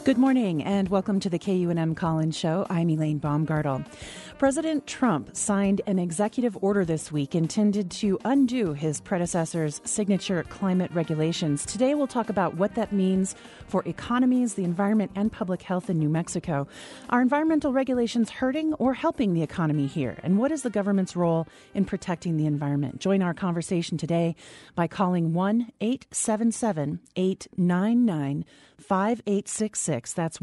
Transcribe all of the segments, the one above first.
Good morning and welcome to the KUNM Collins Show. I'm Elaine Baumgartel. President Trump signed an executive order this week intended to undo his predecessor's signature climate regulations. Today we'll talk about what that means for economies, the environment, and public health in New Mexico. Are environmental regulations hurting or helping the economy here? And what is the government's role in protecting the environment? Join our conversation today by calling 1-877-899-5866. That's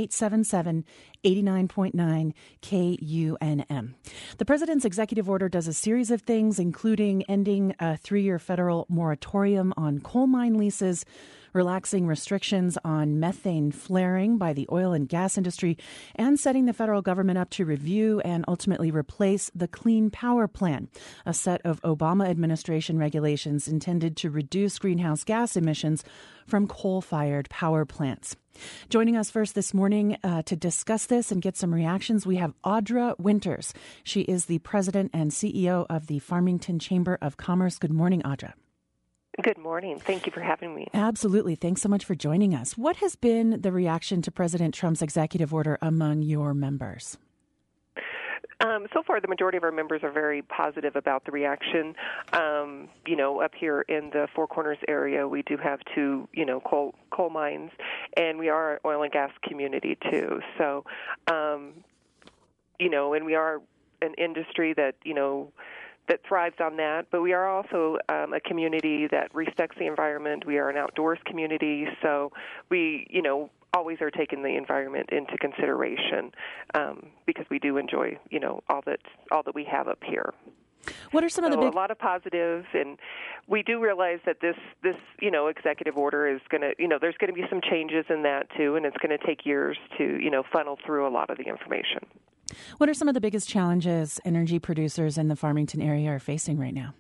1-877-89.9 KUNM. The president's executive order does a series of things, including ending a 3-year federal moratorium on coal mine leases, relaxing restrictions on methane flaring by the oil and gas industry, and setting the federal government up to review and ultimately replace the Clean Power Plan, a set of Obama administration regulations intended to reduce greenhouse gas emissions from coal-fired power plants. Joining us first this morning to discuss this and get some reactions, we have Audra Winters. She is the president and CEO of the Farmington Chamber of Commerce. Good morning, Audra. Good morning. Thank you for having me. Absolutely. Thanks so much for joining us. What has been the reaction to President Trump's executive order among your members? So far, the majority of our members are very positive about the reaction. Up here in the Four Corners area, we do have two, coal mines, and we are an oil and gas community too. So, and we are an industry that, that thrives on that, but we are also a community that respects the environment. We are an outdoors community, so we, always are taking the environment into consideration because we do enjoy, all that we have up here. What are some of the big... A lot of positives, and we do realize that this executive order is going to, there's going to be some changes in that too, and it's going to take years to, funnel through a lot of the information. What are some of the biggest challenges energy producers in the Farmington area are facing right now?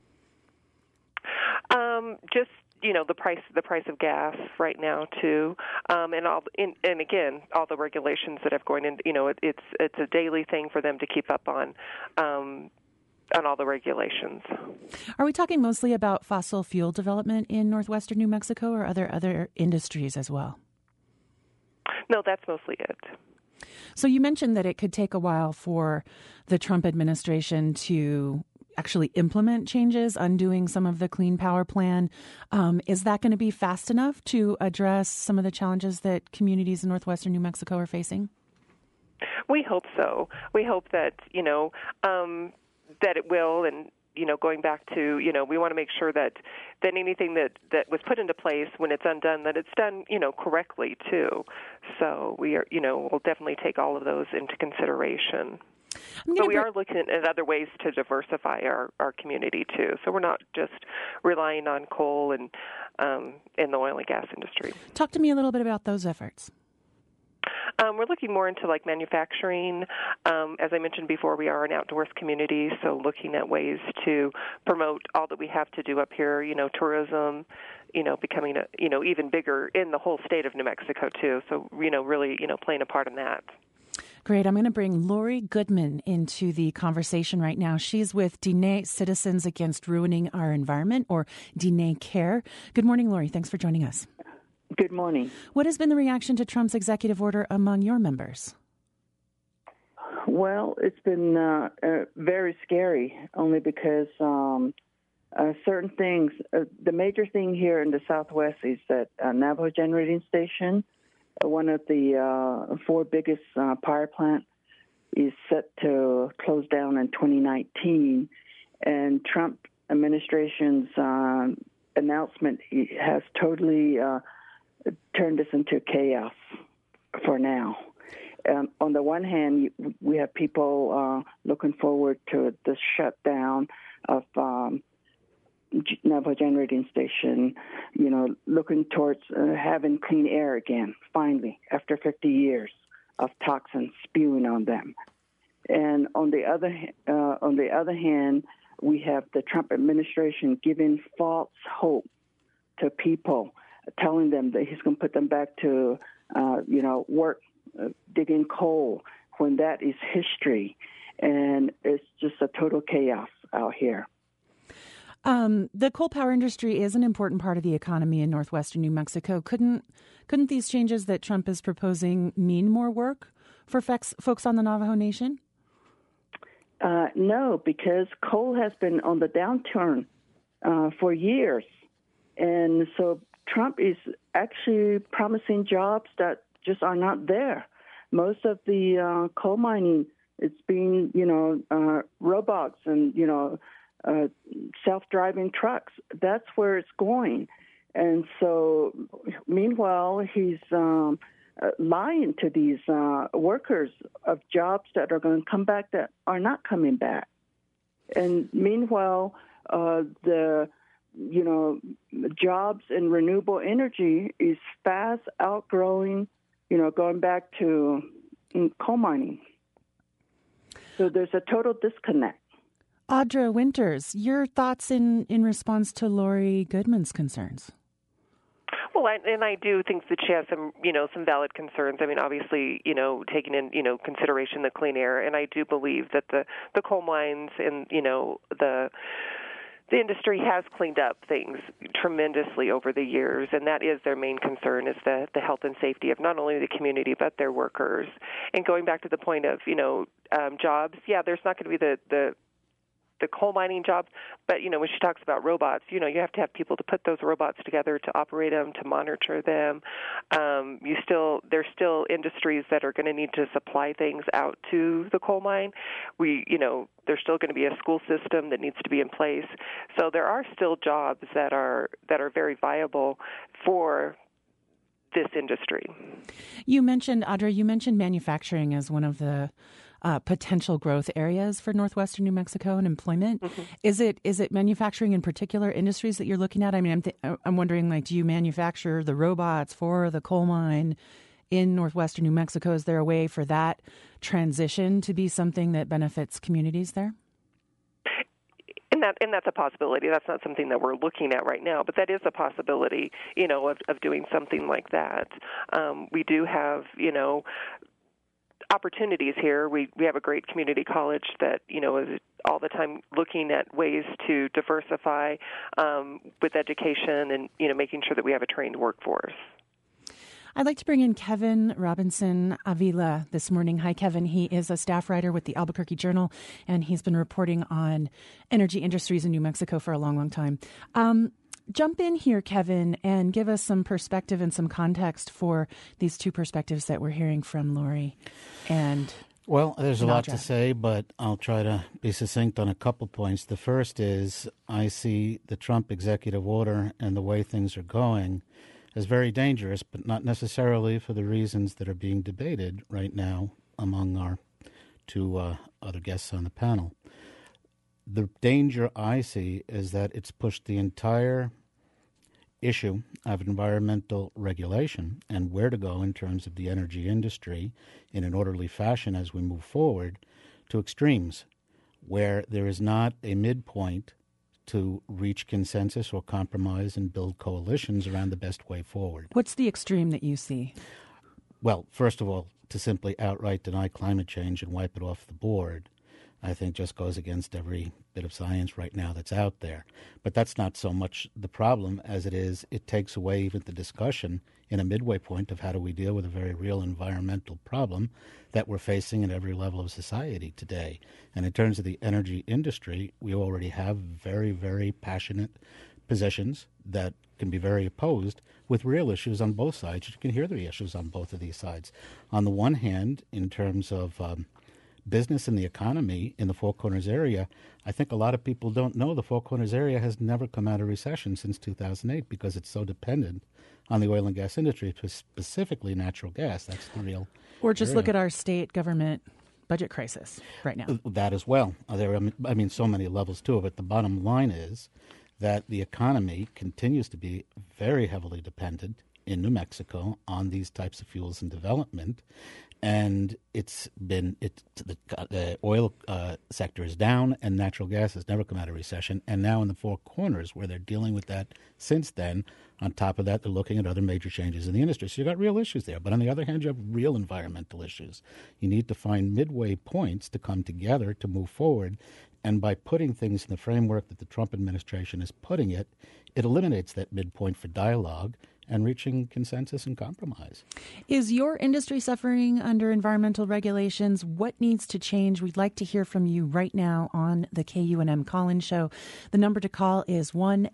Just the price of gas right now too, and again all the regulations that have going in. It's a daily thing for them to keep up on all the regulations. Are we talking mostly about fossil fuel development in northwestern New Mexico, or other industries as well? No, that's mostly it. So you mentioned that it could take a while for the Trump administration to actually implement changes, undoing some of the Clean Power Plan. Is that going to be fast enough to address some of the challenges that communities in northwestern New Mexico are facing? We hope so. We hope that, that it will, and going back to, we want to make sure that anything that was put into place when it's undone, that it's done, correctly too. So we are, we'll definitely take all of those into consideration. But we are looking at other ways to diversify our community too. So we're not just relying on coal and in the oil and gas industry. Talk to me a little bit about those efforts. We're looking more into manufacturing. As I mentioned before, we are an outdoors community, so looking at ways to promote all that we have to do up here, tourism, becoming even bigger in the whole state of New Mexico too. So, really, playing a part in that. Great. I'm going to bring Lori Goodman into the conversation right now. She's with Diné Citizens Against Ruining Our Environment, or Diné Care. Good morning, Lori. Thanks for joining us. Good morning. What has been the reaction to Trump's executive order among your members? Well, it's been very scary, only because certain things, the major thing here in the Southwest is that Navajo Generating Station, one of the 4 biggest power plants, is set to close down in 2019. And Trump administration's announcement has totally turned this into chaos for now. On the one hand, we have people looking forward to the shutdown of Navajo Generating Station, looking towards having clean air again, finally, after 50 years of toxins spewing on them. And on the other hand, we have the Trump administration giving false hope to people, telling them that he's going to put them back to, work, digging coal, when that is history. And it's just a total chaos out here. The coal power industry is an important part of the economy in northwestern New Mexico. Couldn't these changes that Trump is proposing mean more work for folks on the Navajo Nation? No, because coal has been on the downturn for years. And so Trump is actually promising jobs that just are not there. Most of the coal mining, it's being, robots and, self-driving trucks. That's where it's going. And so, meanwhile, he's lying to these workers of jobs that are going to come back that are not coming back. And meanwhile, the jobs in renewable energy is fast outgrowing, going back to coal mining. So there's a total disconnect. Audra Winters, your thoughts in response to Lori Goodman's concerns? Well, I do think that she has some valid concerns. I mean, obviously, taking in, consideration the clean air, and I do believe that the coal mines and, the industry has cleaned up things tremendously over the years, and that is their main concern, is the health and safety of not only the community but their workers. And going back to the point of, jobs, there's not going to be the coal mining jobs, but, when she talks about robots, you have to have people to put those robots together, to operate them, to monitor them. There's still industries that are going to need to supply things out to the coal mine. There's still going to be a school system that needs to be in place. So there are still jobs that are very viable for this industry. Audra, you mentioned manufacturing as one of the potential growth areas for northwestern New Mexico and employment. Mm-hmm. Is it manufacturing in particular industries that you're looking at? I mean, I'm wondering, do you manufacture the robots for the coal mine in northwestern New Mexico? Is there a way for that transition to be something that benefits communities there? And that's a possibility. That's not something that we're looking at right now, but that is a possibility, of doing something like that. We do have, opportunities here. We have a great community college that, is all the time looking at ways to diversify with education and, making sure that we have a trained workforce. I'd like to bring in Kevin Robinson Avila this morning. Hi, Kevin. He is a staff writer with the Albuquerque Journal, and he's been reporting on energy industries in New Mexico for a long, long time. Jump in here, Kevin, and give us some perspective and some context for these two perspectives that we're hearing from Lori and Well, there's a lot to say, but I'll try to be succinct on a couple points. The first is I see the Trump executive order and the way things are going as very dangerous, but not necessarily for the reasons that are being debated right now among our two other guests on the panel. The danger I see is that it's pushed the entire issue of environmental regulation and where to go in terms of the energy industry in an orderly fashion as we move forward to extremes where there is not a midpoint to reach consensus or compromise and build coalitions around the best way forward. What's the extreme that you see? Well, first of all, to simply outright deny climate change and wipe it off the board, I think just goes against every bit of science right now that's out there. But that's not so much the problem as it takes away even the discussion in a midway point of how do we deal with a very real environmental problem that we're facing at every level of society today. And in terms of the energy industry, we already have very, very passionate positions that can be very opposed with real issues on both sides. You can hear the issues on both of these sides. On the one hand, in terms of business and the economy in the Four Corners area, I think a lot of people don't know the Four Corners area has never come out of recession since 2008 because it's so dependent on the oil and gas industry, specifically natural gas. That's the real Or just area. Look at our state government budget crisis right now. That as well. There are, so many levels to it, but the bottom line is that the economy continues to be very heavily dependent in New Mexico on these types of fuels and development. And the oil sector is down, and natural gas has never come out of recession. And now in the Four Corners, where they're dealing with that since then, on top of that, they're looking at other major changes in the industry. So you've got real issues there. But on the other hand, you have real environmental issues. You need to find midway points to come together to move forward. And by putting things in the framework that the Trump administration is putting it, it eliminates that midpoint for dialogue and reaching consensus and compromise. Is your industry suffering under environmental regulations? What needs to change? We'd like to hear from you right now on the KUNM Call-In Show. The number to call is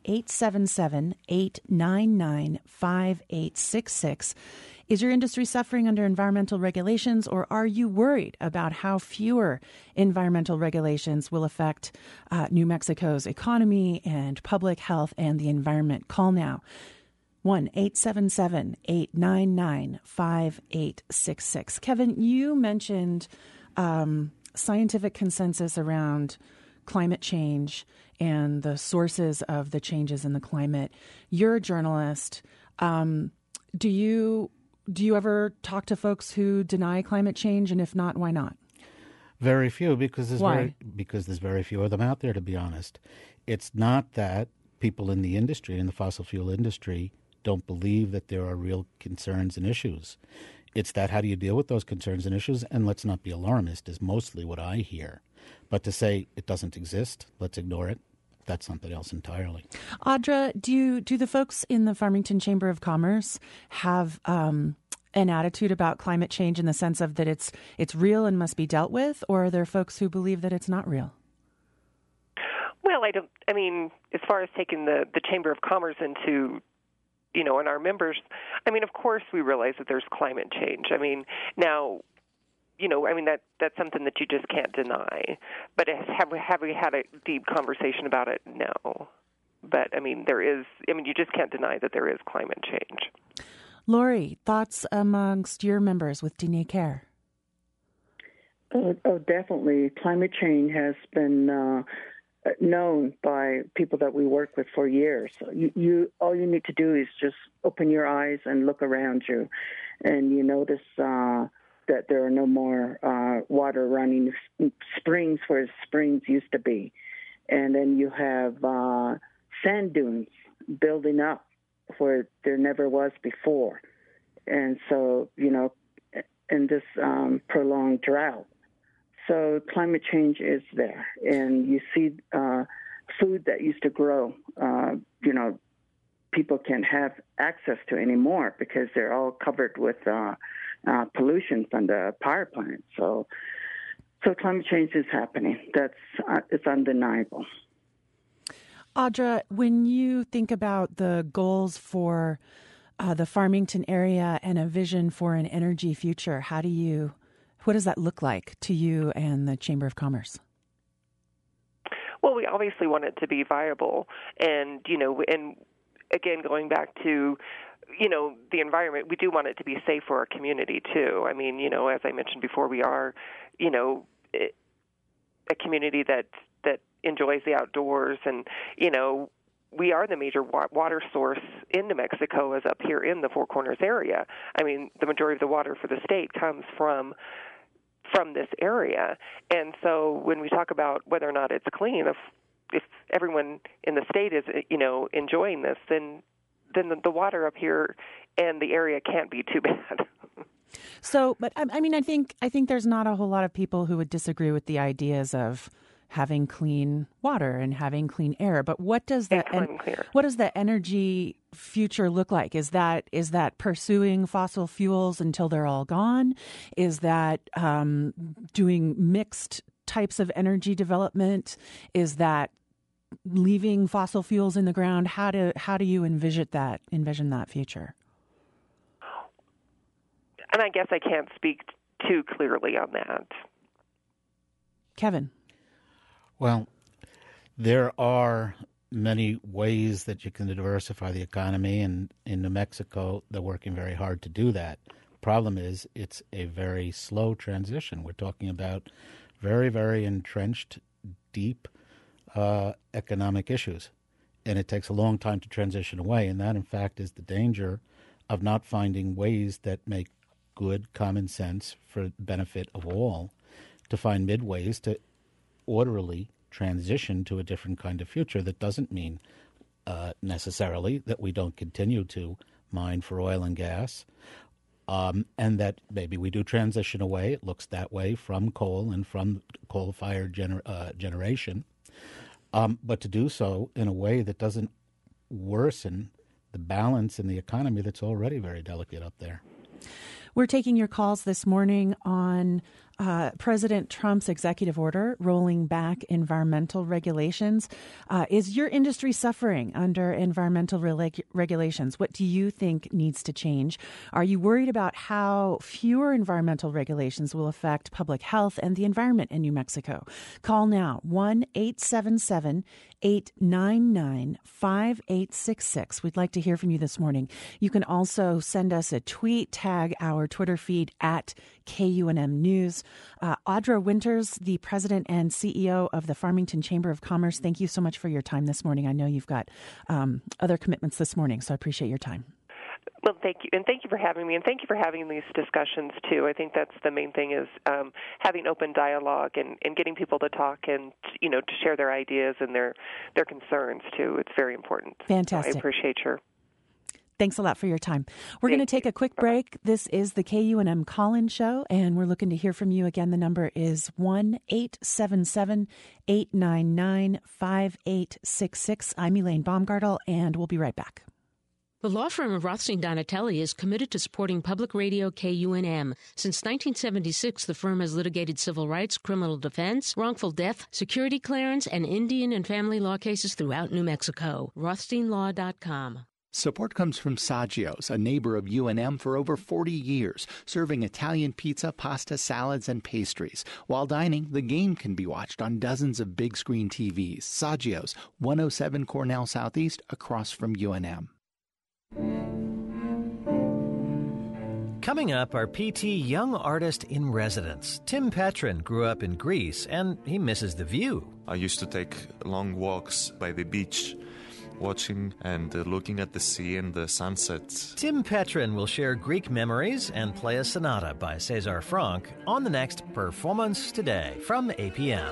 1-877-899-5866. Is your industry suffering under environmental regulations, or are you worried about how fewer environmental regulations will affect New Mexico's economy and public health and the environment? Call now. 1-877-899-5866. Kevin, you mentioned scientific consensus around climate change and the sources of the changes in the climate. You're a journalist. Do you ever talk to folks who deny climate change? And if not, why not? Very few, because there's very few of them out there, to be honest. It's not that people in the industry, in the fossil fuel industry, don't believe that there are real concerns and issues. It's that how do you deal with those concerns and issues? And let's not be alarmist is mostly what I hear. But to say it doesn't exist, let's ignore it, that's something else entirely. Audra, do the folks in the Farmington Chamber of Commerce have an attitude about climate change in the sense of that it's real and must be dealt with, or are there folks who believe that it's not real? Well, I mean, as far as taking the Chamber of Commerce into, and our members, I mean, of course we realize that there's climate change. I mean, now, that's something that you just can't deny. But have we had a deep conversation about it? No. But, you just can't deny that there is climate change. Lori, thoughts amongst your members with Diné Care? Oh, definitely. Climate change has been known by people that we work with for years. You all you need to do is just open your eyes and look around you, and you notice that there are no more water running springs where springs used to be, and then you have sand dunes building up where there never was before, and so in this prolonged drought. So climate change is there, and you see food that used to grow, people can't have access to anymore because they're all covered with pollution from the power plant. So climate change is happening. It's undeniable. Audra, when you think about the goals for the Farmington area and a vision for an energy future, what does that look like to you and the Chamber of Commerce? Well, we obviously want it to be viable. And, and again, going back to, the environment, we do want it to be safe for our community, too. I mean, as I mentioned before, we are, a community that enjoys the outdoors. And, we are the major water source in New Mexico is up here in the Four Corners area. I mean, the majority of the water for the state comes from this area. And so when we talk about whether or not it's clean, if everyone in the state is, enjoying this, then the water up here and the area can't be too bad. So, but I think there's not a whole lot of people who would disagree with the ideas of having clean water and having clean air. But what does the energy future look like? Is that pursuing fossil fuels until they're all gone? Is that doing mixed types of energy development? Is that leaving fossil fuels in the ground? How do you envision that future? And I guess I can't speak too clearly on that. Kevin. Well, there are many ways that you can diversify the economy, and in New Mexico, they're working very hard to do that. The problem is it's a very slow transition. We're talking about very, very entrenched, deep economic issues, and it takes a long time to transition away, and that, in fact, is the danger of not finding ways that make good common sense for the benefit of all, to find midways to orderly transition to a different kind of future that doesn't mean necessarily that we don't continue to mine for oil and gas, and that maybe we do transition away, it looks that way, from coal and from coal-fired generation, but to do so in a way that doesn't worsen the balance in the economy that's already very delicate up there. We're taking your calls this morning on President Trump's executive order rolling back environmental regulations. Is your industry suffering under environmental regulations? What do you think needs to change? Are you worried about how fewer environmental regulations will affect public health and the environment in New Mexico? Call now, 1-877-899-5866. We'd like to hear from you this morning. You can also send us a tweet, tag our Twitter feed at KUNM News. Audra Winters, the president and CEO of the Farmington Chamber of Commerce, thank you so much for your time this morning. I know you've got other commitments this morning, so I appreciate your time. Well, thank you, and thank you for having me, and thank you for having these discussions, too. I think that's the main thing is having open dialogue and getting people to talk and, to share their ideas and their concerns, too. It's very important. Fantastic. So I appreciate your... Thanks a lot for your time. We're going to take a quick break. This is the KUNM Call-In Show, and we're looking to hear from you. Again, the number is 1-877-899-5866. I'm Elaine Baumgartel, and we'll be right back. The law firm of Rothstein Donatelli is committed to supporting public radio KUNM. Since 1976, the firm has litigated civil rights, criminal defense, wrongful death, security clearance, and Indian and family law cases throughout New Mexico. RothsteinLaw.com. Support comes from Saggio's, a neighbor of UNM for over 40 years, serving Italian pizza, pasta, salads, and pastries. While dining, the game can be watched on dozens of big-screen TVs. Saggio's, 107 Cornell Southeast, across from UNM. Coming up, our PT Young Artist in Residence. Tim Petrin grew up in Greece, and he misses the view. I used to take long walks by the beach, watching and looking at the sea and the sunsets. Tim Petrin will share Greek memories and play a sonata by César Franck on the next Performance Today from APM.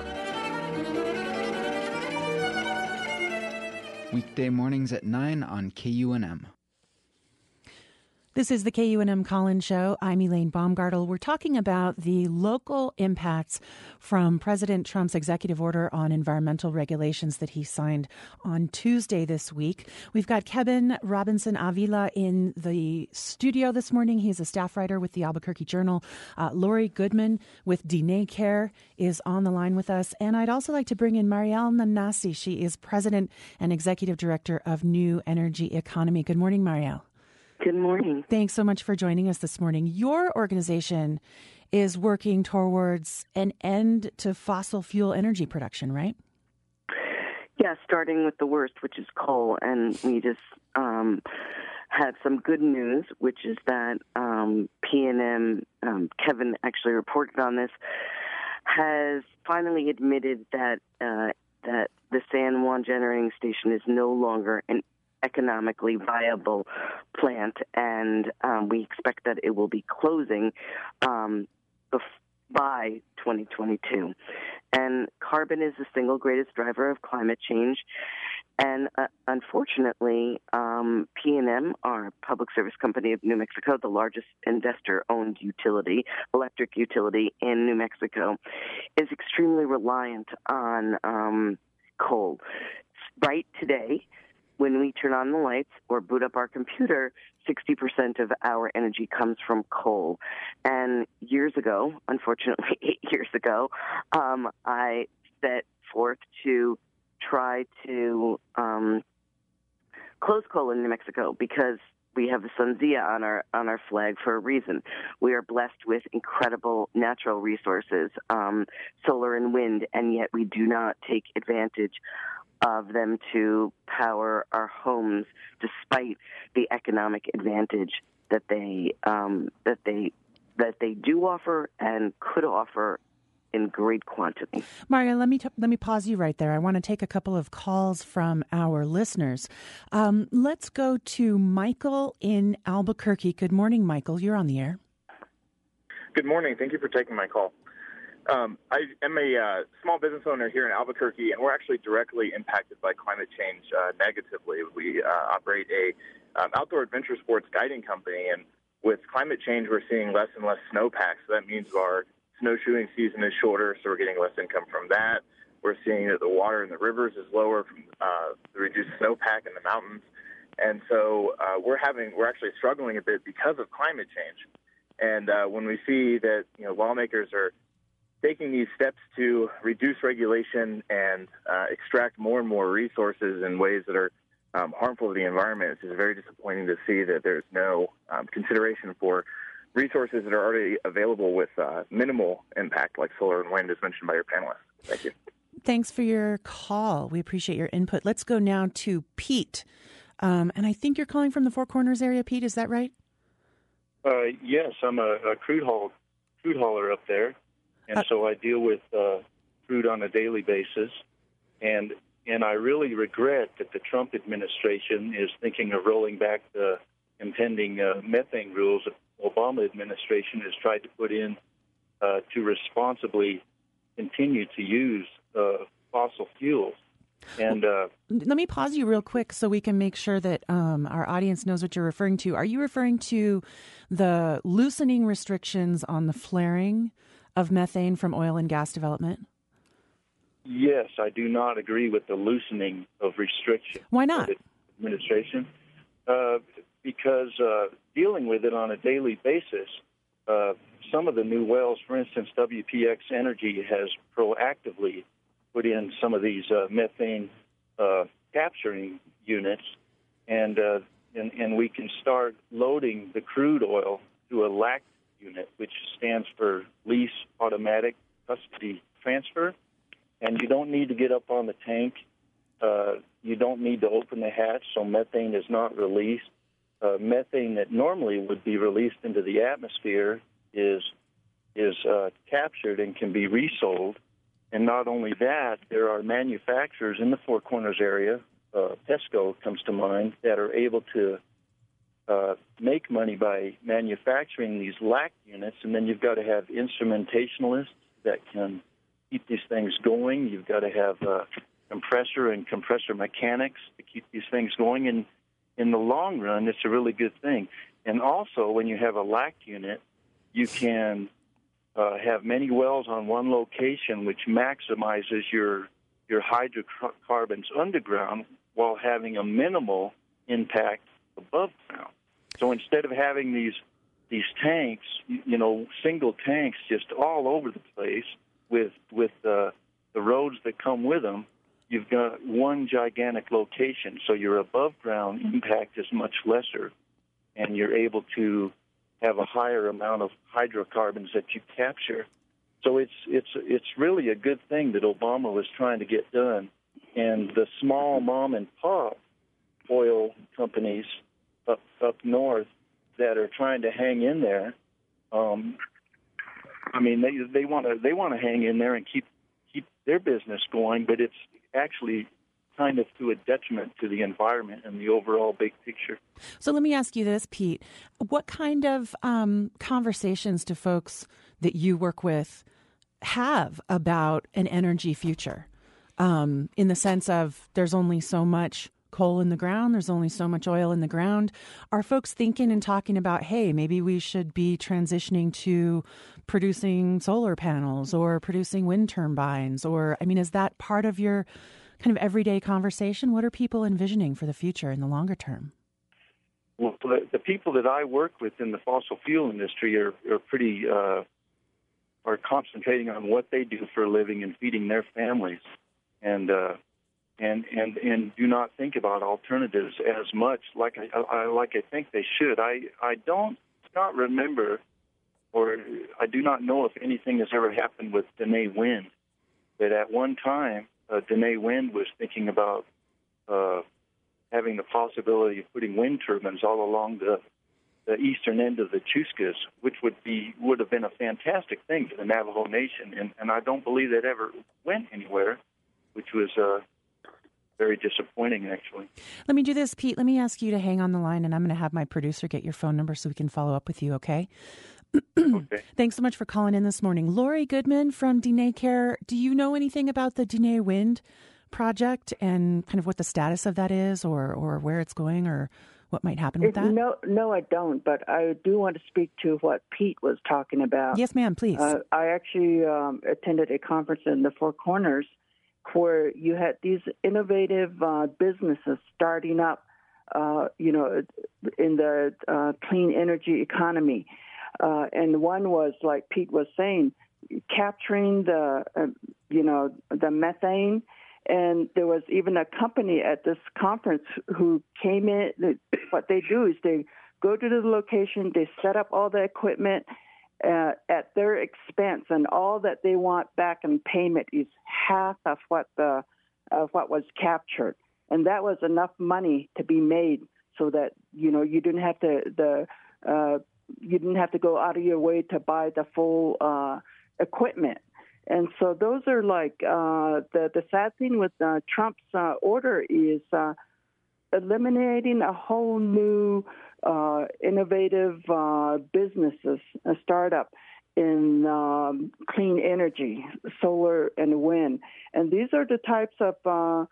Weekday mornings at 9 on KUNM. This is the KUNM Call-In Show. I'm Elaine Baumgartel. We're talking about the local impacts from President Trump's executive order on environmental regulations that he signed on Tuesday this week. We've got Kevin Robinson Avila in the studio this morning. He's a staff writer with the Albuquerque Journal. Lori Goodman with DNA Care is on the line with us. And I'd also like to bring in Marielle Nanasi. She is president and executive director of New Energy Economy. Good morning, Marielle. Good morning. Thanks so much for joining us this morning. Your organization is working towards an end to fossil fuel energy production, right? Yeah, starting with the worst, which is coal. And we just had some good news, which is that PNM, Kevin actually reported on this, has finally admitted that that the San Juan Generating Station is no longer an economically viable plant, and we expect that it will be closing by 2022. And carbon is the single greatest driver of climate change. And unfortunately, PNM, our public service company of New Mexico, the largest investor-owned utility, electric utility in New Mexico, is extremely reliant on coal. Right today, when we turn on the lights or boot up our computer, 60% of our energy comes from coal. And years ago, unfortunately 8 years ago, I set forth to try to close coal in New Mexico because we have the SunZia on our flag for a reason. We are blessed with incredible natural resources, solar and wind, and yet we do not take advantage of them to power our homes, despite the economic advantage that they do offer and could offer in great quantity. Maria, let me pause you right there. I want to take a couple of calls from our listeners. Let's go to Michael in Albuquerque. Good morning, Michael. You're on the air. Good morning. Thank you for taking my call. I am a small business owner here in Albuquerque, and we're actually directly impacted by climate change negatively. We operate a outdoor adventure sports guiding company, and with climate change, we're seeing less and less snowpack. So that means our snowshoeing season is shorter, so we're getting less income from that. We're seeing that the water in the rivers is lower from the reduced snowpack in the mountains, and so we're actually struggling a bit because of climate change. And when we see that lawmakers are taking these steps to reduce regulation and extract more and more resources in ways that are harmful to the environment, it's very disappointing to see that there's no consideration for resources that are already available with minimal impact, like solar and wind, as mentioned by your panelists. Thank you. Thanks for your call. We appreciate your input. Let's go now to Pete. And I think you're calling from the Four Corners area, Pete. Is that right? Yes, I'm a crude hauler up there, and so I deal with crude on a daily basis. And I really regret that the Trump administration is thinking of rolling back the impending methane rules that the Obama administration has tried to put in to responsibly continue to use fossil fuels. And let me pause you real quick so we can make sure that our audience knows what you're referring to. Are you referring to the loosening restrictions on the flaring of methane from oil and gas development? Yes, I do not agree with the loosening of restrictions. Why not? By the administration, because dealing with it on a daily basis, some of the new wells, for instance, WPX Energy has proactively put in some of these methane capturing units, and we can start loading the crude oil to a LACT unit, which stands for Lease Automatic Custody Transfer. And you don't need to get up on the tank. You don't need to open the hatch, so methane is not released. Methane that normally would be released into the atmosphere is captured and can be resold. And not only that, there are manufacturers in the Four Corners area, Pesco comes to mind, that are able to make money by manufacturing these LACT units. And then you've got to have instrumentalists that can keep these things going. You've got to have compressor and compressor mechanics to keep these things going. And in the long run, it's a really good thing. And also, when you have a LACT unit, you can have many wells on one location, which maximizes your hydrocarbons underground while having a minimal impact above ground. So instead of having these tanks, single tanks just all over the place with the roads that come with them, you've got one gigantic location. So your above ground impact is much lesser, and you're able to have a higher amount of hydrocarbons that you capture. So it's really a good thing that Obama was trying to get done. And the small mom and pop oil companies up north that are trying to hang in there, they want to hang in there and keep their business going, but it's actually kind of to a detriment to the environment and the overall big picture. So let me ask you this, Pete. What kind of conversations do folks that you work with have about an energy future? In the sense of there's only so much coal in the ground, there's only so much oil in the ground. Are folks thinking and talking about, hey, maybe we should be transitioning to producing solar panels or producing wind turbines? Or, is that part of your kind of everyday conversation? What are people envisioning for the future in the longer term? Well, the people that I work with in the fossil fuel industry are pretty are concentrating on what they do for a living and feeding their families, and do not think about alternatives as much like I think they should. I don't not remember, or I do not know if anything has ever happened with Danae Wind, but at one time Danae Wind was thinking about having the possibility of putting wind turbines all along the eastern end of the Chuscas, which would have been a fantastic thing for the Navajo Nation, and I don't believe that ever went anywhere, which was very disappointing, actually. Let me do this, Pete. Let me ask you to hang on the line, and I'm going to have my producer get your phone number so we can follow up with you, okay? Okay. Thanks so much for calling in this morning. Lori Goodman from Diné Care. Do you know anything about the Diné Wind project and kind of what the status of that is, or where it's going, or what might happen with that? No, I don't, but I do want to speak to what Pete was talking about. Yes, ma'am, please. I actually attended a conference in the Four Corners where you had these innovative businesses starting up, in the clean energy economy. And one was, like Pete was saying, capturing the methane. And there was even a company at this conference who came in. What they do is they go to the location, they set up all the equipment at their expense, and all that they want back in payment is half of what was captured. And that was enough money to be made so that you didn't have to you didn't have to go out of your way to buy the full equipment. And so those are like the sad thing with Trump's order is eliminating a whole new innovative businesses, a startup in clean energy, solar and wind. And these are the types of,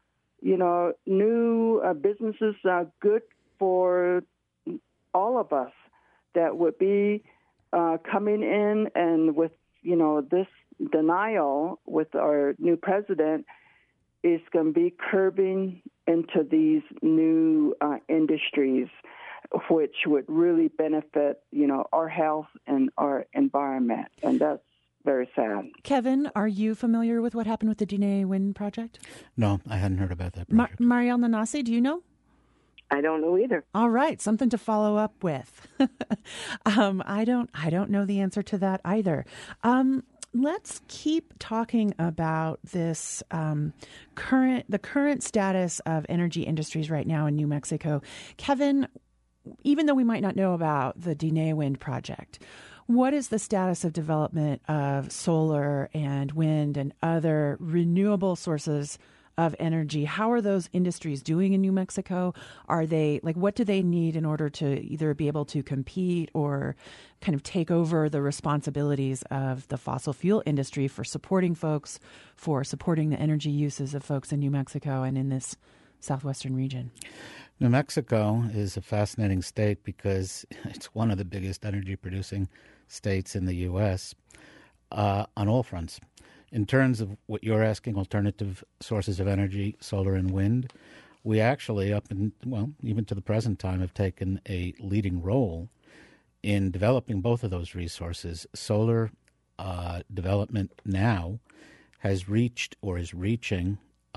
new businesses good for all of us that would be coming in, and with, this denial with our new president is going to be curbing into these new industries, which would really benefit, our health and our environment. And that's very sad. Kevin, are you familiar with what happened with the Diné Wind project? No, I hadn't heard about that project. Marielle Nanasi, do you know? I don't know either. All right, something to follow up with. I don't know the answer to that either. Let's keep talking about this the current status of energy industries right now in New Mexico. Kevin, even though we might not know about the Diné Wind project, what is the status of development of solar and wind and other renewable sources of energy? How are those industries doing in New Mexico? Are they what do they need in order to either be able to compete or kind of take over the responsibilities of the fossil fuel industry for supporting folks, for supporting the energy uses of folks in New Mexico and in this southwestern region? New Mexico is a fascinating state because it's one of the biggest energy producing states in the U.S. On all fronts. In terms of what you're asking, alternative sources of energy, solar and wind, we actually, even to the present time, have taken a leading role in developing both of those resources. Solar development now has reached or is reaching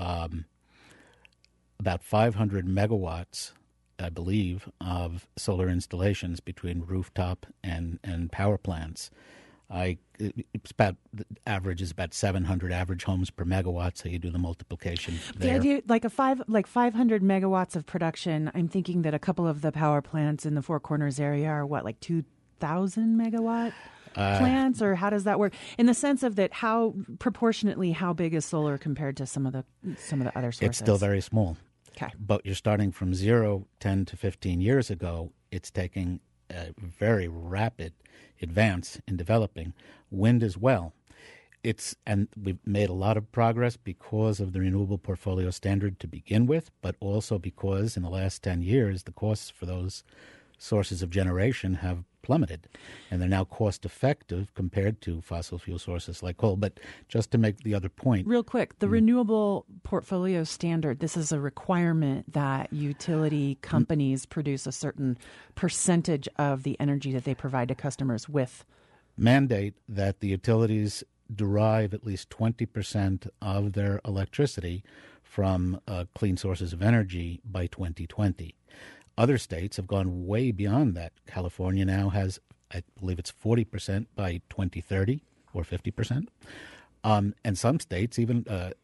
about 500 megawatts, I believe, of solar installations between rooftop and power plants. It's about the average is about 700 average homes per megawatt. So you do the multiplication there. The idea, 500 megawatts of production. I'm thinking that a couple of the power plants in the Four Corners area are 2,000 megawatt plants, or how does that work? In the sense of that, how big is solar compared to some of the other sources? It's still very small. Okay, but you're starting from 10 to 15 years ago. It's taking a very rapid advance in developing wind as well. And we've made a lot of progress because of the Renewable Portfolio Standard to begin with, but also because in the last 10 years, the costs for those sources of generation have plummeted, and they're now cost effective compared to fossil fuel sources like coal. But just to make the other point, real quick, the Renewable Portfolio Standard, this is a requirement that utility companies produce a certain percentage of the energy that they provide to customers with. Mandate that the utilities derive at least 20% of their electricity from clean sources of energy by 2020. Other states have gone way beyond that. California now has, I believe it's 40% by 2030 or 50%. And some states even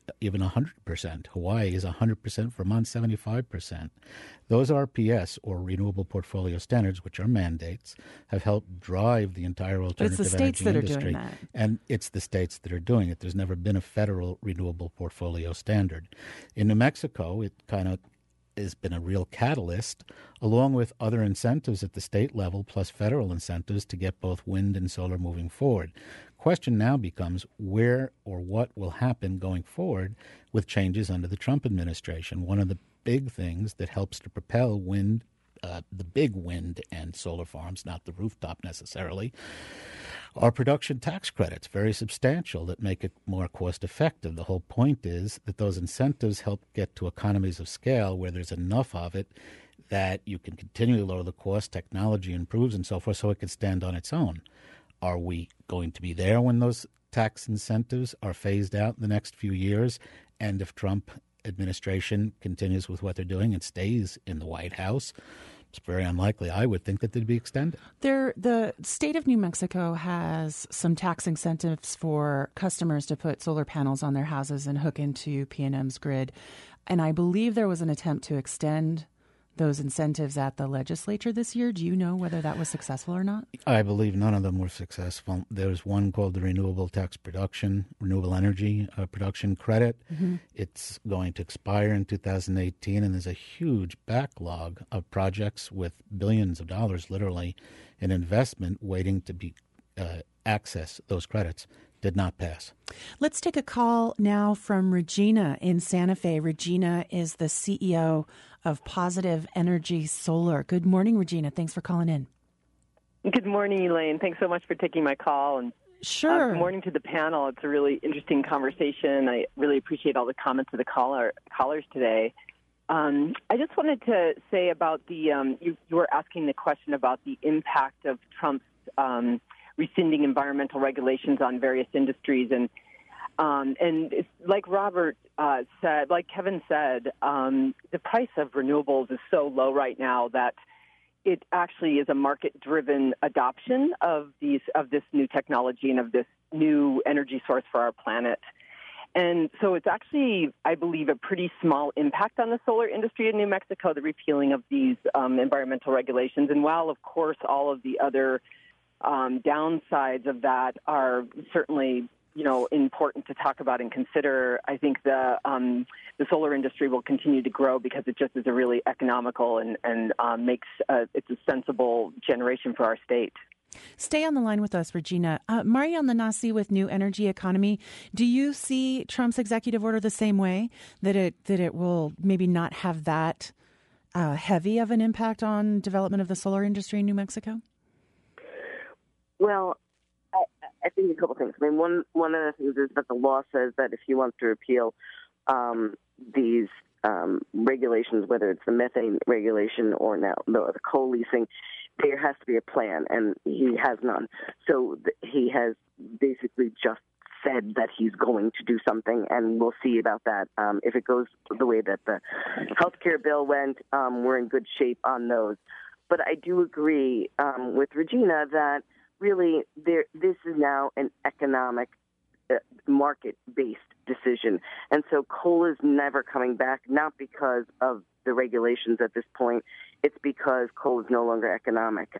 100%. Hawaii is 100%, Vermont 75%. Those RPS, or Renewable Portfolio Standards, which are mandates, have helped drive the entire alternative energy industry. It's the states that industry. are doing that. And it's the states that are doing it. There's never been a federal renewable portfolio standard. In New Mexico, it kind of has been a real catalyst, along with other incentives at the state level, plus federal incentives to get both wind and solar moving forward. Question now becomes where or what will happen going forward with changes under the Trump administration. One of the big things that helps to propel wind, the big wind and solar farms, not the rooftop necessarily, are production tax credits, very substantial, that make it more cost effective. The whole point is that those incentives help get to economies of scale where there's enough of it that you can continually lower the cost, technology improves and so forth, so it can stand on its own. Are we going to be there when those tax incentives are phased out in the next few years? And if Trump administration continues with what they're doing and stays in the White House, it's very unlikely, I would think, that they'd be extended. The state of New Mexico has some tax incentives for customers to put solar panels on their houses and hook into PNM's grid. And I believe there was an attempt to extend those incentives at the legislature this year. Do you know whether that was successful or not? I believe none of them were successful. There's one called the Renewable Energy Production Credit. Mm-hmm. It's going to expire in 2018, and there's a huge backlog of projects with billions of dollars, literally, in investment waiting to be access those credits. Did not pass. Let's take a call now from Regina in Santa Fe. Regina is the CEO of Positive Energy Solar. Good morning, Regina. Thanks for calling in. Good morning, Elaine. Thanks so much for taking my call. And sure. Good morning to the panel. It's a really interesting conversation. I really appreciate all the comments of the callers today. I just wanted to say about the you were asking the question about the impact of Trump's rescinding environmental regulations on various industries, and it's like Robert said, like Kevin said, the price of renewables is so low right now that it actually is a market-driven adoption of this new technology and of this new energy source for our planet. And so it's actually, I believe, a pretty small impact on the solar industry in New Mexico, the repealing of these environmental regulations. And while, of course, all of the other downsides of that are certainly, important to talk about and consider, I think the solar industry will continue to grow because it just is a really economical and makes it's a sensible generation for our state. Stay on the line with us, Regina. Mariana Nasi with New Energy Economy. Do you see Trump's executive order the same way, that it will maybe not have that heavy of an impact on development of the solar industry in New Mexico? Well, I think a couple things. I mean, one of the things is that the law says that if you want to repeal these regulations, whether it's the methane regulation or now the coal leasing, there has to be a plan, and he has none. So he has basically just said that he's going to do something, and we'll see about that. If it goes the way that the health care bill went, we're in good shape on those. But I do agree with Regina that really this is now an economic market-based decision. And so coal is never coming back, not because of the regulations at this point. It's because coal is no longer economic.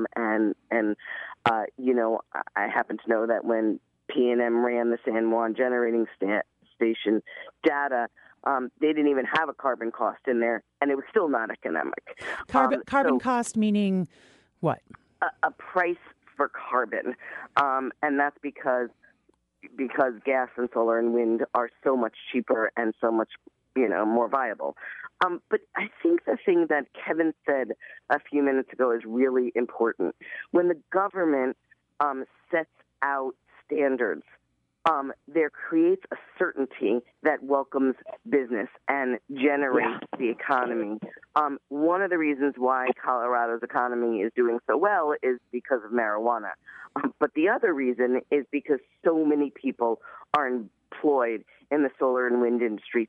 I happen to know that when PNM ran the San Juan generating station data, they didn't even have a carbon cost in there, and it was still not economic. Carbon cost meaning what? A price for carbon, and that's because gas and solar and wind are so much cheaper and so much more viable. But I think the thing that Kevin said a few minutes ago is really important. When the government sets out standards, there creates a certainty that welcomes business and generates the economy. One of the reasons why Colorado's economy is doing so well is because of marijuana. But the other reason is because so many people are employed in the solar and wind industry,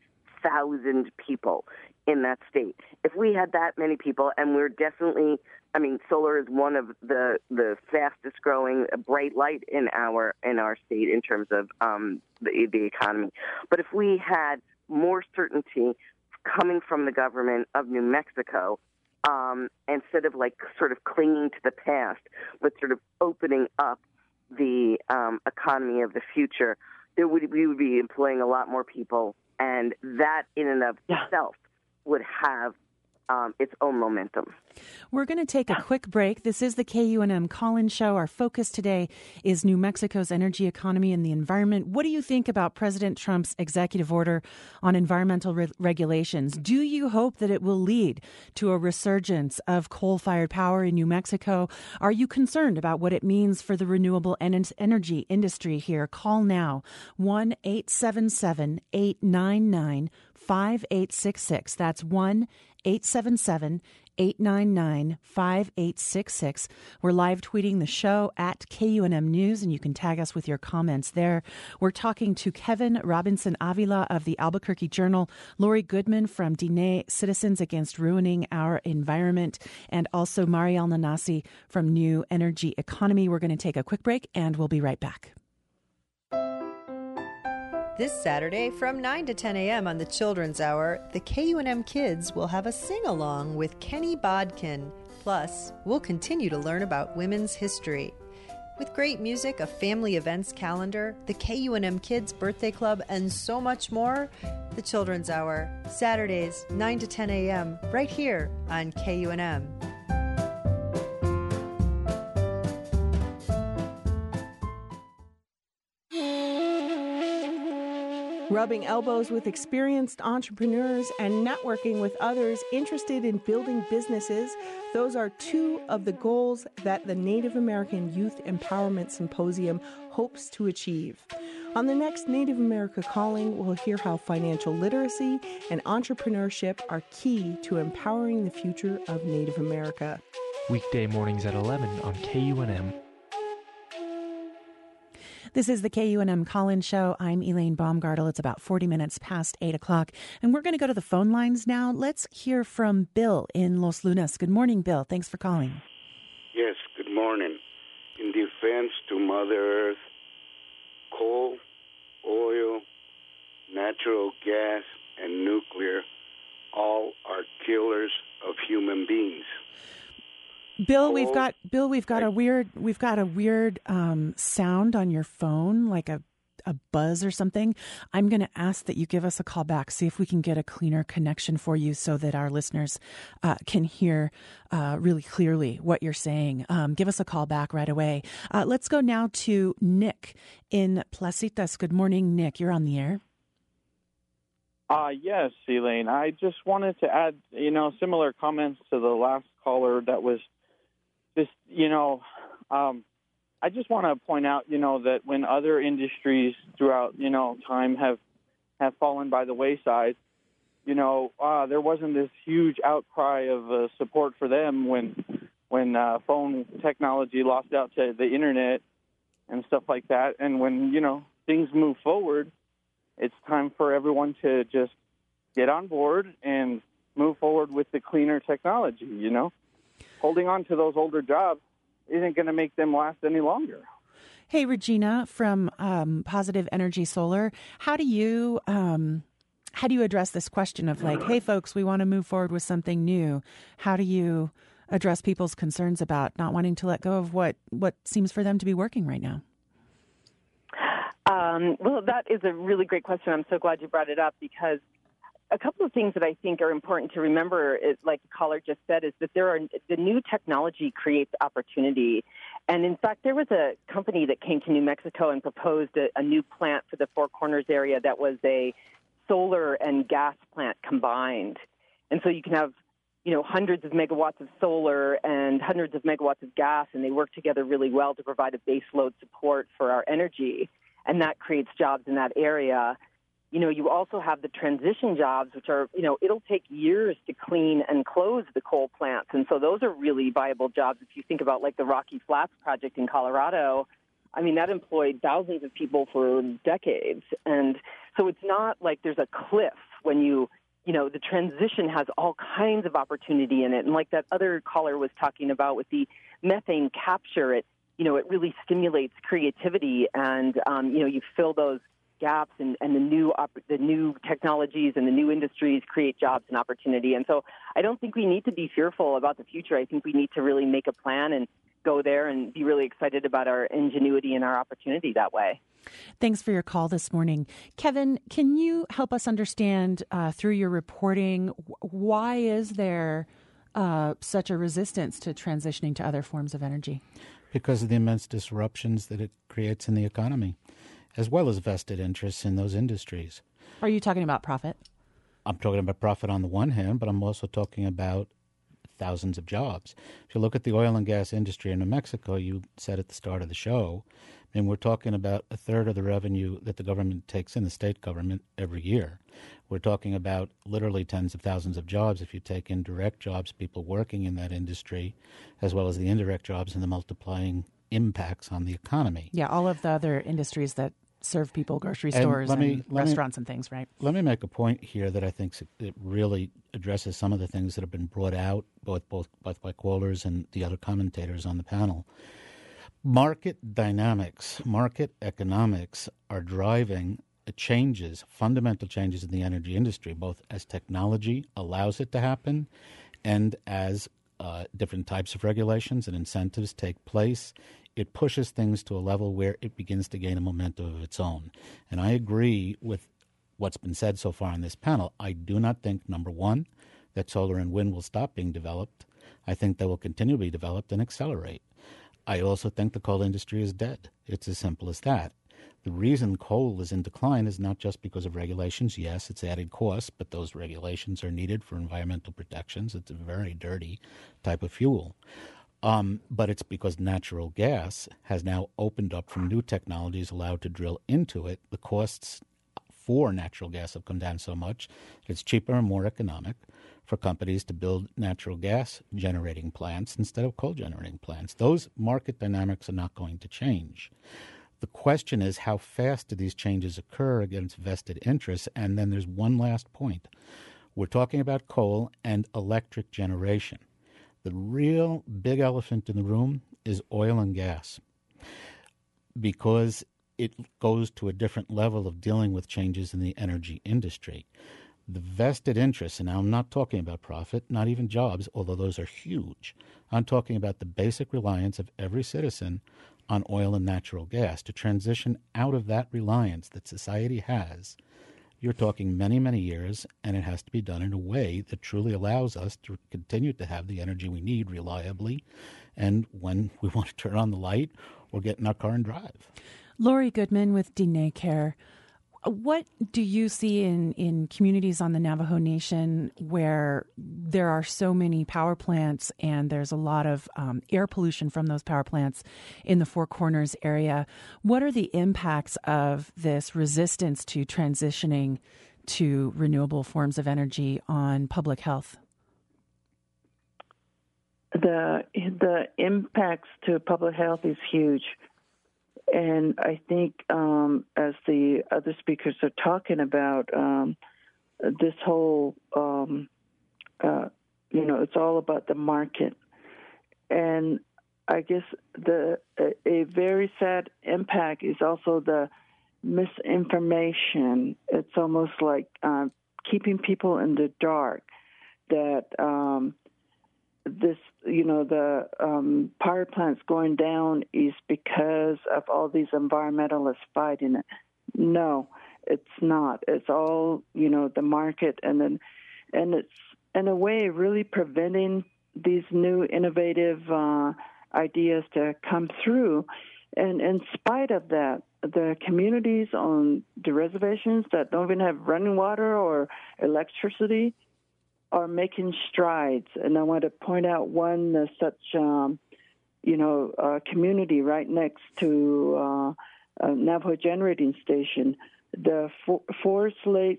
10,000 people in that state. If we had that many people, and we're definitely solar is one of the fastest growing bright light in our state in terms of the economy. But if we had more certainty coming from the government of New Mexico, instead of sort of clinging to the past, but sort of opening up the economy of the future, we would be employing a lot more people, and that in and of itself would have its own momentum. We're going to take a quick break. This is the KUNM Call-In Show. Our focus today is New Mexico's energy economy and the environment. What do you think about President Trump's executive order on environmental regulations? Do you hope that it will lead to a resurgence of coal-fired power in New Mexico? Are you concerned about what it means for the renewable energy industry here? Call now, 1-877-899-5866. That's 1-877-899-5866. We're live tweeting the show at KUNM News, and you can tag us with your comments there. We're talking to Kevin Robinson Avila of the Albuquerque Journal, Lori Goodman from Diné Citizens Against Ruining Our Environment, and also Marielle Nanasi from New Energy Economy. We're going to take a quick break, and we'll be right back. This Saturday from 9 to 10 a.m. on the Children's Hour, the KUNM Kids will have a sing-along with Kenny Bodkin. Plus, we'll continue to learn about women's history. With great music, a family events calendar, the KUNM Kids Birthday Club, and so much more, the Children's Hour, Saturdays, 9 to 10 a.m., right here on KUNM. Rubbing elbows with experienced entrepreneurs and networking with others interested in building businesses, those are two of the goals that the Native American Youth Empowerment Symposium hopes to achieve. On the next Native America Calling, we'll hear how financial literacy and entrepreneurship are key to empowering the future of Native America. Weekday mornings at 11 on KUNM. This is the KUNM Call-In Show. I'm Elaine Baumgartel. It's about 40 minutes past 8 o'clock, and we're going to go to the phone lines now. Let's hear from Bill in Los Lunas. Good morning, Bill. Thanks for calling. Yes, good morning. In defense to Mother Earth, coal, oil, natural gas, and nuclear all are killers of human beings. Bill, we've got a weird sound on your phone, like a buzz or something. I'm going to ask that you give us a call back, see if we can get a cleaner connection for you so that our listeners can hear really clearly what you're saying. Give us a call back right away. Let's go now to Nick in Placitas. Good morning, Nick. You're on the air. Yes, Elaine. I just wanted to add, similar comments to the last caller that was just, I just want to point out, that when other industries throughout, time have fallen by the wayside, there wasn't this huge outcry of support for them when phone technology lost out to the internet and stuff like that. And when, things move forward, it's time for everyone to just get on board and move forward with the cleaner technology, Holding on to those older jobs isn't going to make them last any longer. Hey, Regina from Positive Energy Solar, how do you address this question of hey, folks, we want to move forward with something new? How do you address people's concerns about not wanting to let go of what seems for them to be working right now? Well, that is a really great question. I'm so glad you brought it up because a couple of things that I think are important to remember, is, like the caller just said, is that the new technology creates opportunity. And in fact, there was a company that came to New Mexico and proposed a new plant for the Four Corners area that was a solar and gas plant combined. And so you can have, hundreds of megawatts of solar and hundreds of megawatts of gas, and they work together really well to provide a base load support for our energy. And that creates jobs in that area. You also have the transition jobs, which are, it'll take years to clean and close the coal plants. And so those are really viable jobs. If you think about the Rocky Flats project in Colorado, that employed thousands of people for decades. And so it's not like there's a cliff when you the transition has all kinds of opportunity in it. And like that other caller was talking about with the methane capture, it really stimulates creativity, and, you fill those gaps, and the new technologies and the new industries create jobs and opportunity. And so I don't think we need to be fearful about the future. I think we need to really make a plan and go there and be really excited about our ingenuity and our opportunity that way. Thanks for your call this morning. Kevin, can you help us understand through your reporting, why is there such a resistance to transitioning to other forms of energy? Because of the immense disruptions that it creates in the economy, as well as vested interests in those industries. Are you talking about profit? I'm talking about profit on the one hand, but I'm also talking about thousands of jobs. If you look at the oil and gas industry in New Mexico, you said at the start of the show, and we're talking about a third of the revenue that the government takes in, the state government, every year. We're talking about literally tens of thousands of jobs if you take in direct jobs, people working in that industry, as well as the indirect jobs and the multiplying impacts on the economy. Yeah, all of the other industries that serve people, grocery stores and restaurants and things, right? Let me make a point here that I think it really addresses some of the things that have been brought out both by callers and the other commentators on the panel. Market dynamics, market economics are driving fundamental changes in the energy industry, both as technology allows it to happen and as different types of regulations and incentives take place. It pushes things to a level where it begins to gain a momentum of its own. And I agree with what's been said so far on this panel. I do not think, number one, that solar and wind will stop being developed. I think they will continue to be developed and accelerate. I also think the coal industry is dead. It's as simple as that. The reason coal is in decline is not just because of regulations. Yes, it's added costs, but those regulations are needed for environmental protections. It's a very dirty type of fuel. But it's because natural gas has now opened up from new technologies allowed to drill into it. The costs for natural gas have come down so much that it's cheaper and more economic for companies to build natural gas generating plants instead of coal generating plants. Those market dynamics are not going to change. The question is, how fast do these changes occur against vested interests? And then there's one last point. We're talking about coal and electric generation. The real big elephant in the room is oil and gas, because it goes to a different level of dealing with changes in the energy industry. The vested interests, and now I'm not talking about profit, not even jobs, although those are huge. I'm talking about the basic reliance of every citizen on oil and natural gas. To transition out of that reliance that society has, you're talking many, many years, and it has to be done in a way that truly allows us to continue to have the energy we need reliably, and when we want to turn on the light or get in our car and drive. Lori Goodman with Diné Care. What do you see in communities on the Navajo Nation where there are so many power plants and there's a lot of air pollution from those power plants in the Four Corners area? What are the impacts of this resistance to transitioning to renewable forms of energy on public health? The impacts to public health is huge. And I think, as the other speakers are talking about, this whole, it's all about the market. And I guess a very sad impact is also the misinformation. It's almost like keeping people in the dark that the power plants going down is because of all these environmentalists fighting it. No, it's not. It's all, the market, and it's in a way really preventing these new innovative ideas to come through. And in spite of that, the communities on the reservations that don't even have running water or electricity are making strides. And I want to point out one such, community right next to Navajo Generating Station. The Forest Lakes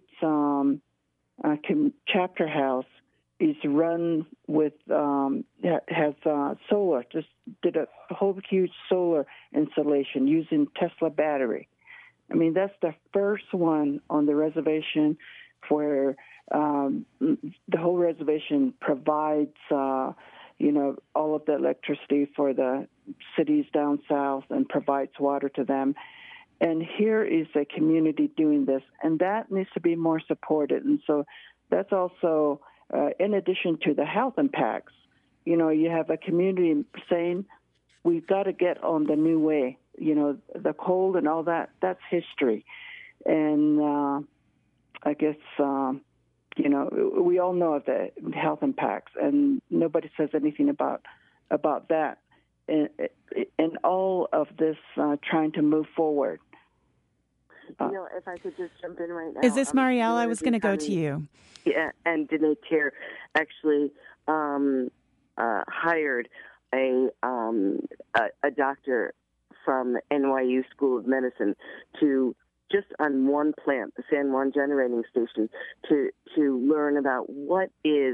chapter house is run with, has solar, just did a whole huge solar installation using Tesla battery. I mean, that's the first one on the reservation where the whole reservation provides, all of the electricity for the cities down south and provides water to them. And here is a community doing this, and that needs to be more supported. And so that's also, in addition to the health impacts, you have a community saying, we've got to get on the new way. The cold and all that, that's history. And I guess, we all know of the health impacts, and nobody says anything about that in all of this trying to move forward. If I could just jump in right now. Is this Marielle? I was going to go to you. Yeah, and Diné Terre actually hired a doctor from NYU School of Medicine to just on one plant, the San Juan Generating Station, to learn about what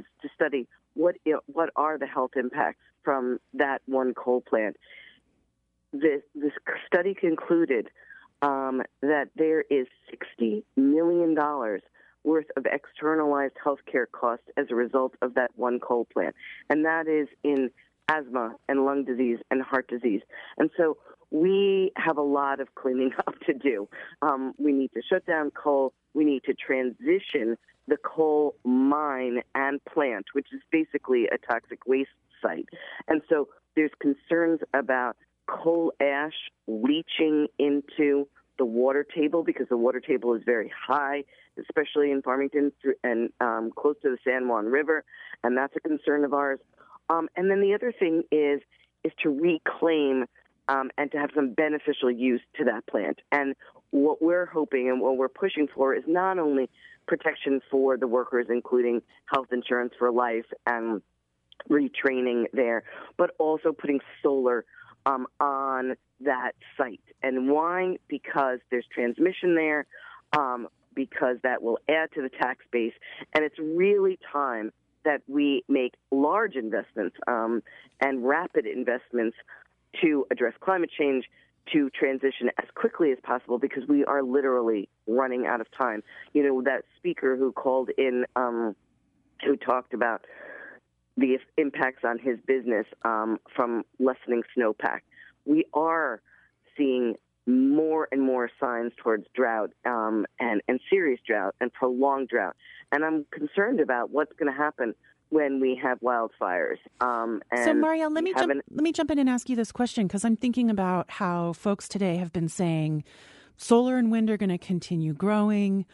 are the health impacts from that one coal plant. This study concluded that there is $60 million worth of externalized healthcare costs as a result of that one coal plant, and that is in asthma and lung disease and heart disease. And so we have a lot of cleaning up to do. We need to shut down coal. We need to transition the coal mine and plant, which is basically a toxic waste site. And so there's concerns about coal ash leaching into the water table because the water table is very high, especially in Farmington and close to the San Juan River, and that's a concern of ours. And then the other thing is to reclaim and to have some beneficial use to that plant. And what we're hoping and what we're pushing for is not only protection for the workers, including health insurance for life and retraining there, but also putting solar on that site. And why? Because there's transmission there, because that will add to the tax base. And it's really time that we make large investments and rapid investments to address climate change, to transition as quickly as possible, because we are literally running out of time. That speaker who called in, who talked about the impacts on his business from lessening snowpack. We are seeing more and more signs towards drought and serious drought and prolonged drought. And I'm concerned about what's going to happen when we have wildfires. So, Marielle, let me jump in and ask you this question, because I'm thinking about how folks today have been saying solar and wind are going to continue growing.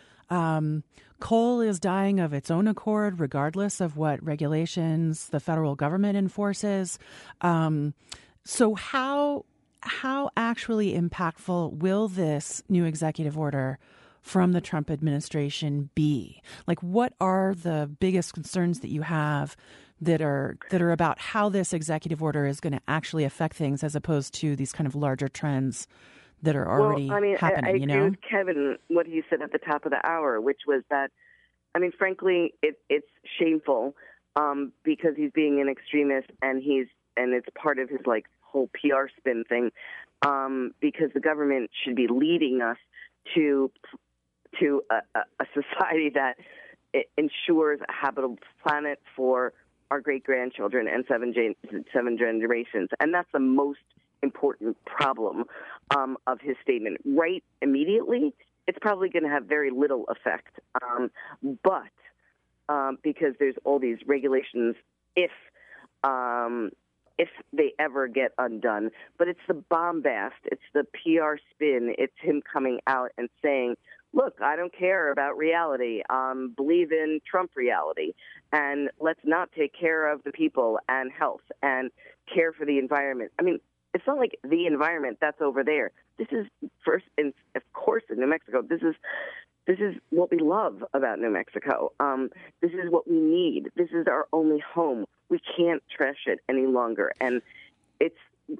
Coal is dying of its own accord, regardless of what regulations the federal government enforces. So how actually impactful will this new executive order from the Trump administration be? Like, what are the biggest concerns that you have that are about how this executive order is going to actually affect things, as opposed to these kind of larger trends that are already happening? I agree with Kevin, what he said at the top of the hour, which was that, frankly, it's shameful because he's being an extremist and it's part of his whole PR spin thing, because the government should be leading us to a society that ensures a habitable planet for our great-grandchildren and seven generations. And that's the most important problem of his statement. Right immediately, it's probably going to have very little effect. But because there's all these regulations, if they ever get undone. But it's the bombast, it's the PR spin, it's him coming out and saying, look, I don't care about reality. Believe in Trump reality. And let's not take care of the people and health and care for the environment. It's not like the environment that's over there. This is first, and of course, in New Mexico, this is what we love about New Mexico. This is what we need. This is our only home. We can't trash it any longer. And it's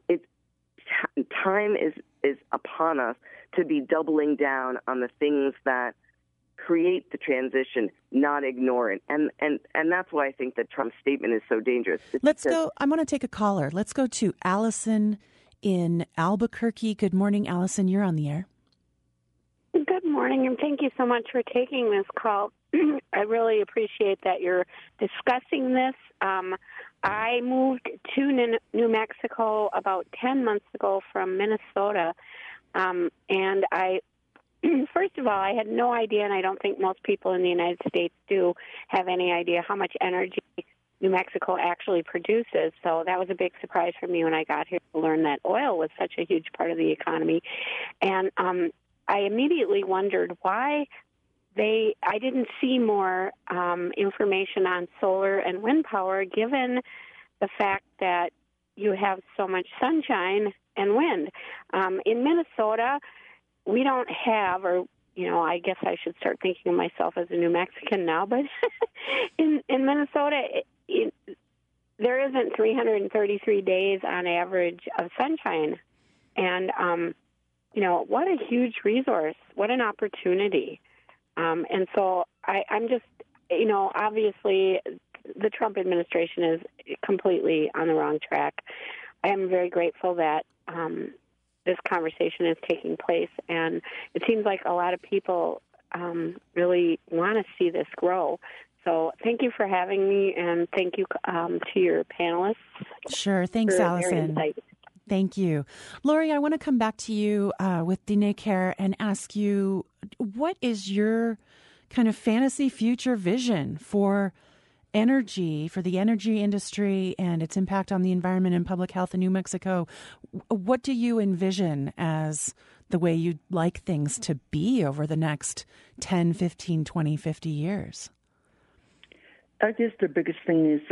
time is upon us to be doubling down on the things that create the transition, not ignore it. And that's why I think that Trump's statement is so dangerous. Let's go. I'm going to take a caller. Let's go to Allison in Albuquerque. Good morning, Allison. You're on the air. Good morning, and thank you so much for taking this call. I really appreciate that you're discussing this. I moved to New Mexico about 10 months ago from Minnesota, and I first of all, I had no idea, and I don't think most people in the United States do have any idea how much energy New Mexico actually produces. So that was a big surprise for me when I got here to learn that oil was such a huge part of the economy. And I immediately wondered why I didn't see more information on solar and wind power, given the fact that you have so much sunshine and wind. In Minnesota, we don't have, or I guess I should start thinking of myself as a New Mexican now, but in Minnesota, there isn't 333 days on average of sunshine. And, what a huge resource, what an opportunity. And so I'm just, obviously the Trump administration is completely on the wrong track. I am very grateful that this conversation is taking place, and it seems like a lot of people really want to see this grow. So thank you for having me, and thank you to your panelists. Sure. Thanks, Allison. Thank you. Lori, I want to come back to you with Diné Kher and ask you, what is your kind of fantasy future vision for energy, for the energy industry and its impact on the environment and public health in New Mexico? What do you envision as the way you'd like things to be over the next 10, 15, 20, 50 years? I guess the biggest thing is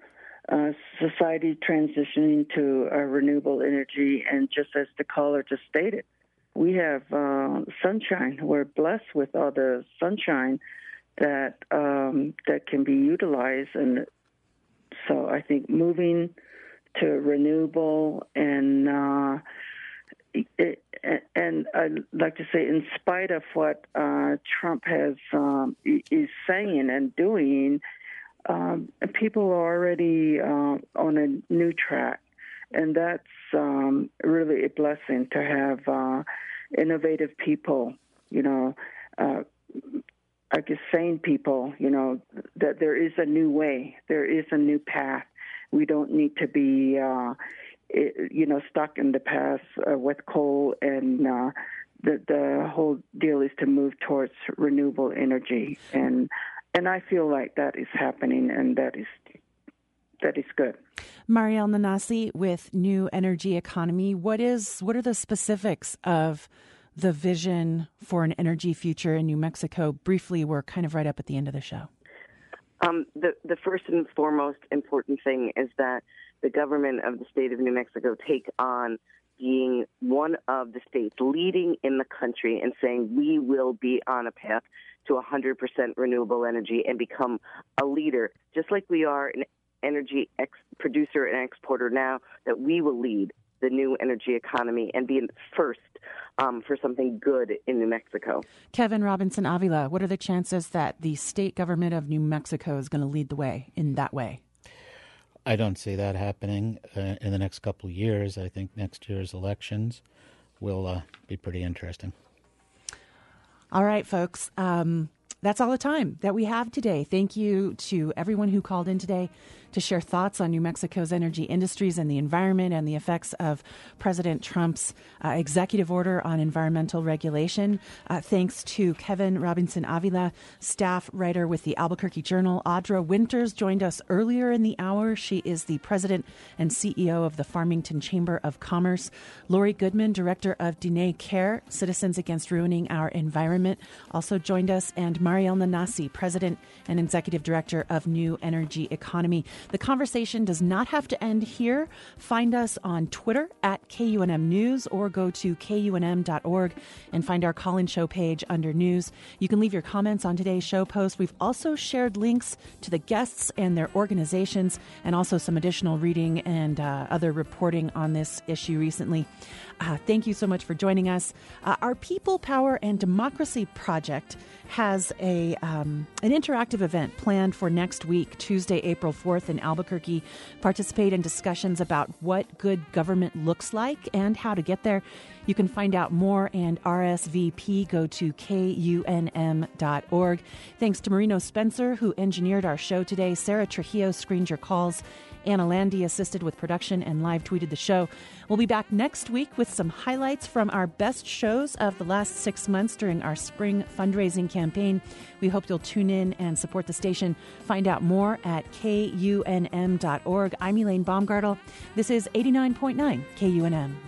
society transitioning to renewable energy. And just as the caller just stated, we have sunshine. We're blessed with all the sunshine that can be utilized. And so I think moving to renewable and I'd like to say, in spite of what Trump is saying and doing, people are already on a new track, and that's really a blessing to have innovative people, I guess sane people, that there is a new way, there is a new path. We don't need to be, stuck in the past with coal, and the whole deal is to move towards renewable energy, and I feel like that is happening, and that is good. Marielle Nanasi with New Energy Economy. What are the specifics of the vision for an energy future in New Mexico? Briefly, we're kind of right up at the end of the show. The first and foremost important thing is that the government of the state of New Mexico take on being one of the states leading in the country and saying we will be on a path to 100% renewable energy and become a leader, just like we are an energy producer and exporter now, that we will lead the new energy economy and be first for something good in New Mexico. Kevin Robinson Avila, what are the chances that the state government of New Mexico is going to lead the way in that way? I don't see that happening in the next couple of years. I think next year's elections will be pretty interesting. All right, folks. That's all the time that we have today. Thank you to everyone who called in today to share thoughts on New Mexico's energy industries and the environment and the effects of President Trump's executive order on environmental regulation. Thanks to Kevin Robinson Avila, staff writer with the Albuquerque Journal. Audra Winters joined us earlier in the hour. She is the president and CEO of the Farmington Chamber of Commerce. Lori Goodman, director of Diné Kher, Citizens Against Ruining Our Environment, also joined us, and Marielle Nanasi, president and executive director of New Energy Economy. The conversation does not have to end here. Find us on Twitter at KUNM News, or go to KUNM.org and find our call-in show page under News. You can leave your comments on today's show post. We've also shared links to the guests and their organizations, and also some additional reading and other reporting on this issue recently. Thank you so much for joining us. Our People, Power, and Democracy Project has an interactive event planned for next week, Tuesday, April 4th in Albuquerque. Participate in discussions about what good government looks like and how to get there. You can find out more and RSVP. Go to KUNM.org. Thanks to Marino Spencer, who engineered our show today. Sarah Trujillo screened your calls. Anna Landy assisted with production and live tweeted the show. We'll be back next week with some highlights from our best shows of the last 6 months during our spring fundraising campaign. We hope you'll tune in and support the station. Find out more at KUNM.org. I'm Elaine Baumgartel. This is 89.9 KUNM.